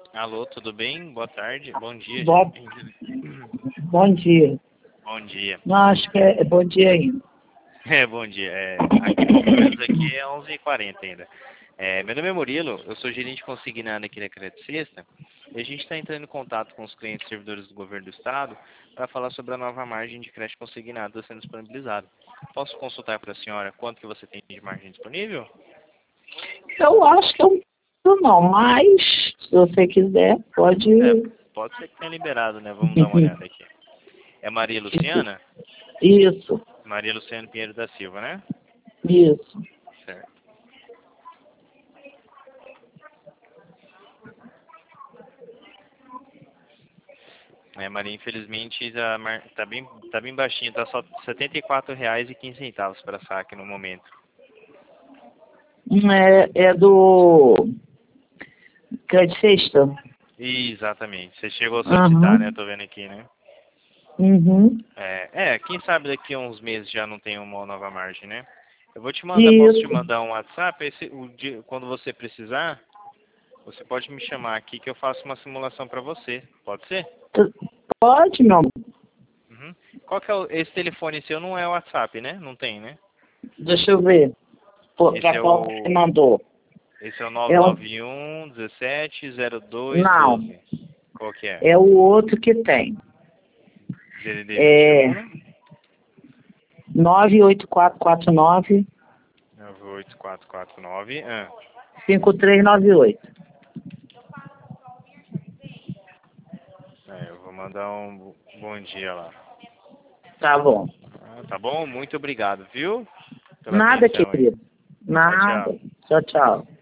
Alô, tudo bem? Boa tarde. Bom dia, Bom, gente. bom dia. Bom dia. Não, acho que é bom dia ainda. Bom dia. Aqui, pelo menos aqui é 11h40 ainda. Meu nome é Murilo, eu sou gerente consignado aqui da Crédito Sexta. E a gente está entrando em contato com os clientes servidores do governo do estado para falar sobre a nova margem de crédito consignado sendo disponibilizada. Posso consultar para a senhora quanto que você tem de margem disponível? Eu acho que eu não, mas se você quiser, pode. Pode ser que tenha liberado, né? Vamos dar uma olhada aqui. É Maria Luciana? Isso, Maria Luciana Pinheiro da Silva, né? isso. Certo. Maria, infelizmente tá bem baixinho, tá só R$ 74,15 para saque no momento. É do Crédito Sexta? Exatamente. Você chegou a solicitar, né? Aham. Tô vendo aqui, né? Uhum. Quem sabe daqui a uns meses já não tem uma nova margem, né? Eu vou te mandar, posso te Isso. mandar um WhatsApp, quando você precisar, você pode me chamar aqui que eu faço uma simulação para você. Pode ser? Pode, meu amor. Uhum. Qual que é esse telefone seu não é o WhatsApp, né? Não tem, né? Deixa eu ver. Pô, Esse pra é qual você o mandou? esse é o É o... 991 17 02 Não, 12. Qual que é? é o outro que tem. DDD É 21 98449 98449. 5398. Eu vou mandar um bom dia lá. Tá bom. Tá bom? Muito obrigado, viu? Pela Nada, atenção aí. querido. Tchau, tchau. Nada. Tchau, tchau.